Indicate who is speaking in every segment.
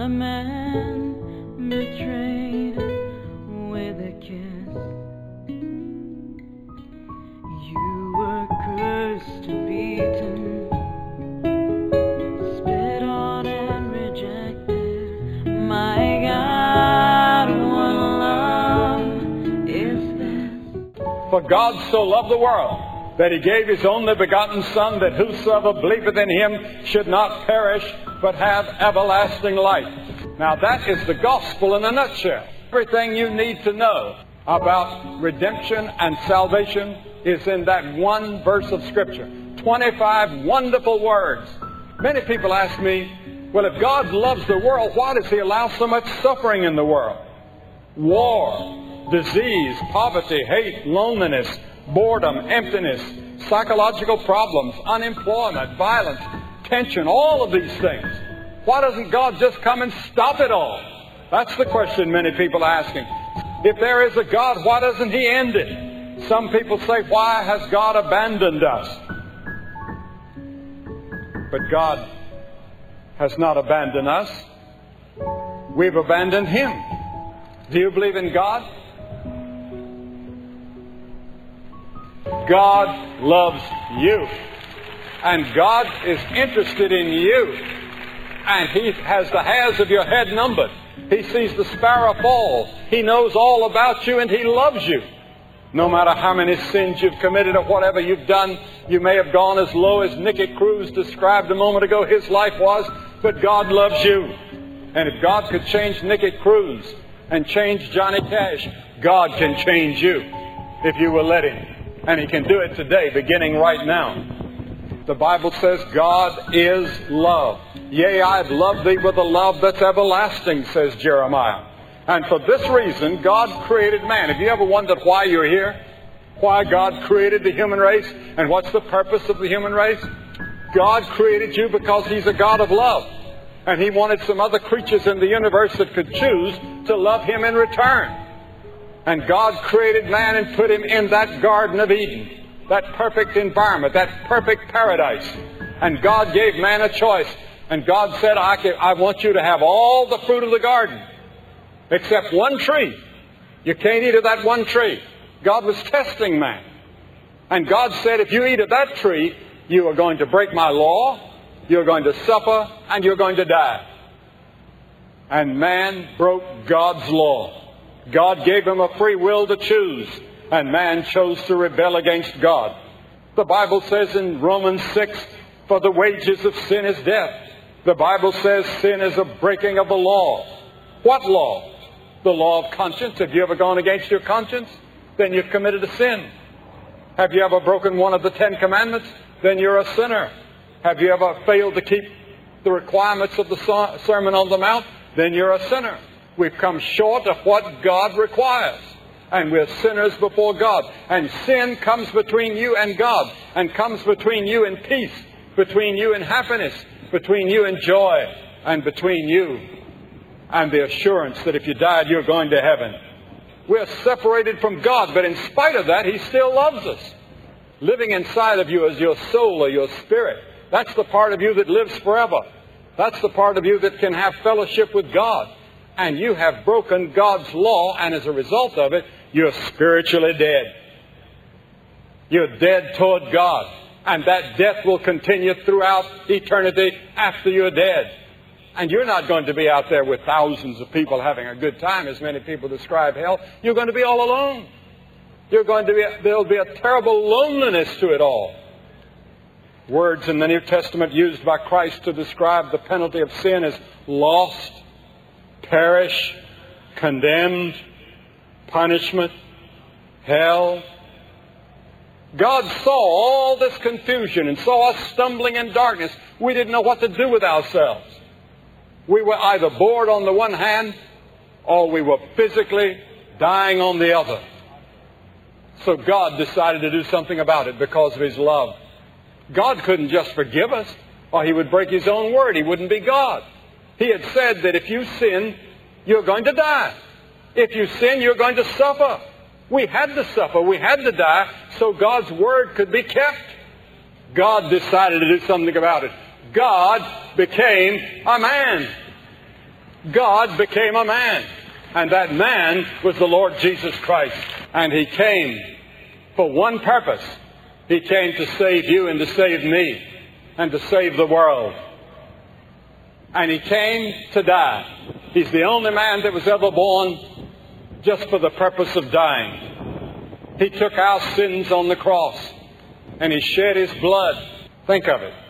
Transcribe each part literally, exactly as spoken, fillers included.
Speaker 1: not a man betrayed with a kiss. You were cursed and beaten, spit on and rejected. My God, what love is this?
Speaker 2: For God so loved the world that He gave His only begotten Son, that whosoever believeth in Him should not perish, but have everlasting life. Now that is the gospel in a nutshell. Everything you need to know about redemption and salvation is in that one verse of Scripture. twenty-five wonderful words. Many people ask me, well, if God loves the world, why does He allow so much suffering in the world? War, disease, poverty, hate, loneliness, boredom, emptiness, psychological problems, unemployment, violence, tension, all of these things. Why doesn't God just come and stop it all? That's the question many people are asking. If there is a God, why doesn't He end it? Some people say, why has God abandoned us? But God has not abandoned us. We've abandoned Him. Do you believe in God? God loves you. And God is interested in you. And He has the hairs of your head numbered. He sees the sparrow fall. He knows all about you and He loves you. No matter how many sins you've committed or whatever you've done, you may have gone as low as Nicky Cruz described a moment ago his life was, but God loves you. And if God could change Nicky Cruz and change Johnny Cash, God can change you if you will let Him. And He can do it today, beginning right now. The Bible says God is love. Yea, I've loved thee with a love that's everlasting, says Jeremiah. And for this reason, God created man. Have you ever wondered why you're here? Why God created the human race? And what's the purpose of the human race? God created you because He's a God of love. And He wanted some other creatures in the universe that could choose to love Him in return. And God created man and put him in that Garden of Eden, that perfect environment, that perfect paradise. And God gave man a choice. And God said, I, can, I want you to have all the fruit of the garden, except one tree. You can't eat of that one tree. God was testing man. And God said, if you eat of that tree, you are going to break my law, you're going to suffer, and you're going to die. And man broke God's law. God gave him a free will to choose, and man chose to rebel against God. The Bible says in Romans six, for the wages of sin is death. The Bible says sin is a breaking of the law. What law? The law of conscience. Have you ever gone against your conscience? Then you've committed a sin. Have you ever broken one of the Ten Commandments? Then you're a sinner. Have you ever failed to keep the requirements of the Sermon on the Mount? Then you're a sinner. We've come short of what God requires. And we're sinners before God. And sin comes between you and God. And comes between you and peace. Between you and happiness. Between you and joy. And between you and the assurance that if you died, you're going to heaven. We're separated from God. But in spite of that, He still loves us. Living inside of you is your soul or your spirit. That's the part of you that lives forever. That's the part of you that can have fellowship with God. And you have broken God's law, and as a result of it, you're spiritually dead. You're dead toward God. And that death will continue throughout eternity after you're dead. And you're not going to be out there with thousands of people having a good time, as many people describe hell. You're going to be all alone. You're going to be, there'll be a terrible loneliness to it all. Words in the New Testament used by Christ to describe the penalty of sin is lost, perish, condemned, punishment, hell. God saw all this confusion and saw us stumbling in darkness. We didn't know what to do with ourselves. We were either bored on the one hand, or we were physically dying on the other. So God decided to do something about it because of His love. God couldn't just forgive us, or He would break His own word. He wouldn't be God. He had said that if you sin, you're going to die. If you sin, you're going to suffer. We had to suffer. We had to die so God's word could be kept. God decided to do something about it. God became a man. God became a man. And that man was the Lord Jesus Christ. And He came for one purpose. He came to save you and to save me and to save the world. And He came to die. He's the only man that was ever born just for the purpose of dying. He took our sins on the cross and He shed His blood. Think of it.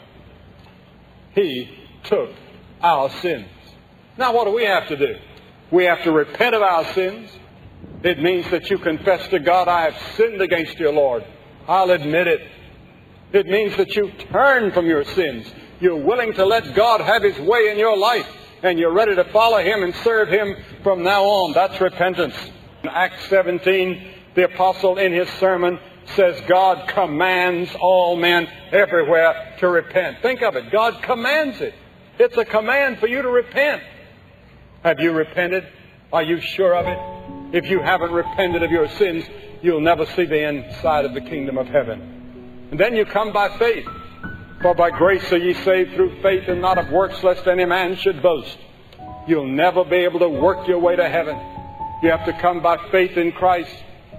Speaker 2: He took our sins. Now what do we have to do? We have to repent of our sins. It means that you confess to God, I have sinned against you, Lord. I'll admit it. It means that you turn from your sins. You're willing to let God have His way in your life, and you're ready to follow Him and serve Him from now on. That's repentance. In Acts seventeen, the apostle in his sermon says God commands all men everywhere to repent. Think of it. God commands it. It's a command for you to repent. Have you repented? Are you sure of it? If you haven't repented of your sins, you'll never see the inside of the kingdom of heaven. And then you come by faith. For by grace are ye saved through faith, and not of works, lest any man should boast. You'll never be able to work your way to heaven. You have to come by faith in Christ.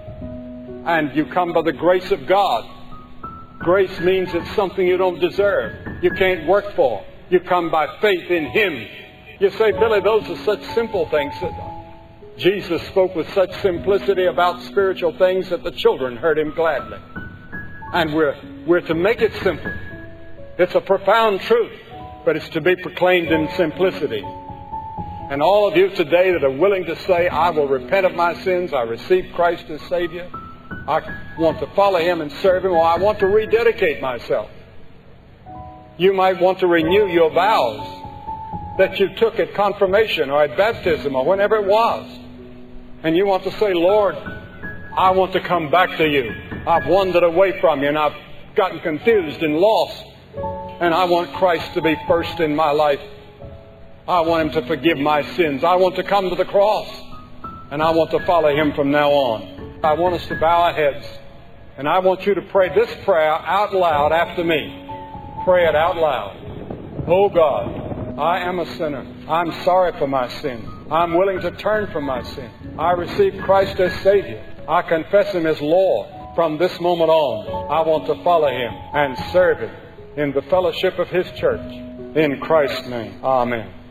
Speaker 2: And you come by the grace of God. Grace means it's something you don't deserve. You can't work for. You come by faith in Him. You say, Billy, those are such simple things. Jesus spoke with such simplicity about spiritual things that the children heard Him gladly. And we're, we're to make it simple. It's a profound truth, but it's to be proclaimed in simplicity. And all of you today that are willing to say, I will repent of my sins, I receive Christ as Savior, I want to follow Him and serve Him, or I want to rededicate myself. You might want to renew your vows that you took at confirmation or at baptism or whenever it was. And you want to say, Lord, I want to come back to you. I've wandered away from you and I've gotten confused and lost. And I want Christ to be first in my life. I want Him to forgive my sins. I want to come to the cross. And I want to follow Him from now on. I want us to bow our heads. And I want you to pray this prayer out loud after me. Pray it out loud. Oh God, I am a sinner. I'm sorry for my sin. I'm willing to turn from my sin. I receive Christ as Savior. I confess Him as Lord. From this moment on, I want to follow Him and serve Him in the fellowship of His church. In Christ's name, amen.